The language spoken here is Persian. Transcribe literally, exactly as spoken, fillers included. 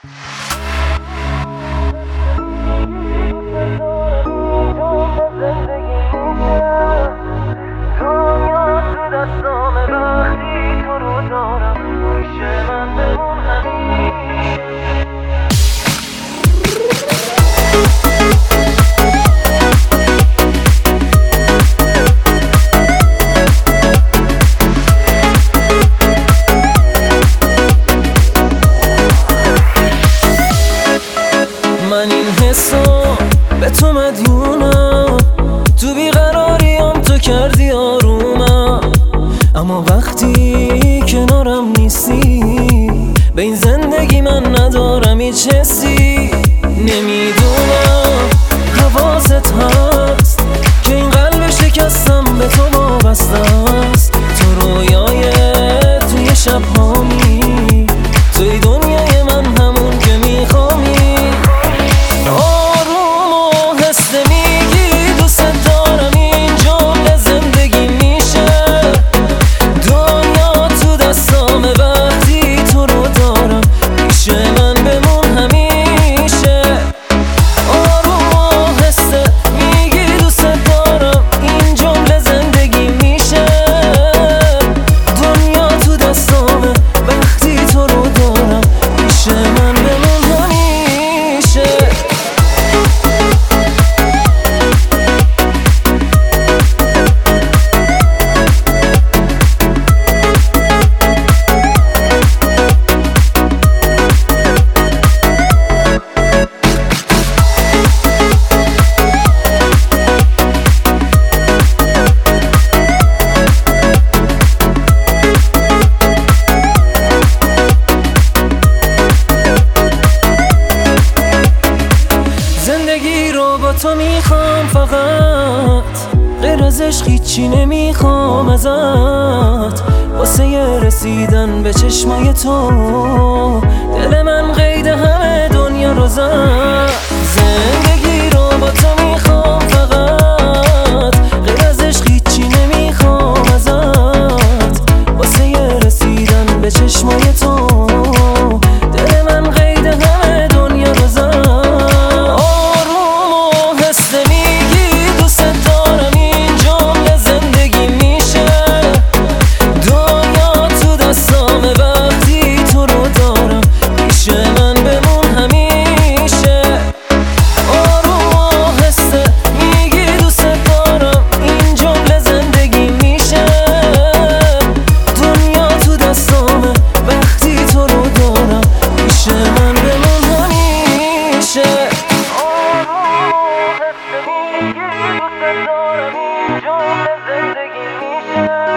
من این حسو به تو مدیونم، تو بیقراریم تو کردی آرومم، اما وقتی کنارم نیستی به این زندگی من ندارم هیچ حسی. نمیدونم حواست هست که این قلب شکستم به تو وابسته است. تو رویای توی شب هامی، توی دنیای من همون که میخوامی. آروم و هسته میگی دوست دارم، این جمله زندگی میشه. دنیا تو دستامه وقتی تو رو دارم، پیش من بمون همیشه. آروم و هسته میگی دوست دارم، این جمله زندگی میشه. دنیا تو دستامه وقتی تو رو دارم، پیش من بمون همیشه. زندگی رو با تو میخوام، فقط غیر از عشق هیچی نمیخوام ازت. واسه رسیدن به چشمای تو دل من قید همه دنیا رو زد. زندگی رو با تو میخوام، فقط غیر از عشق هیچی نمیخوام ازت. واسه رسیدن به چشمای تو دل من قید همه دنیا رو زد. زندگی میشه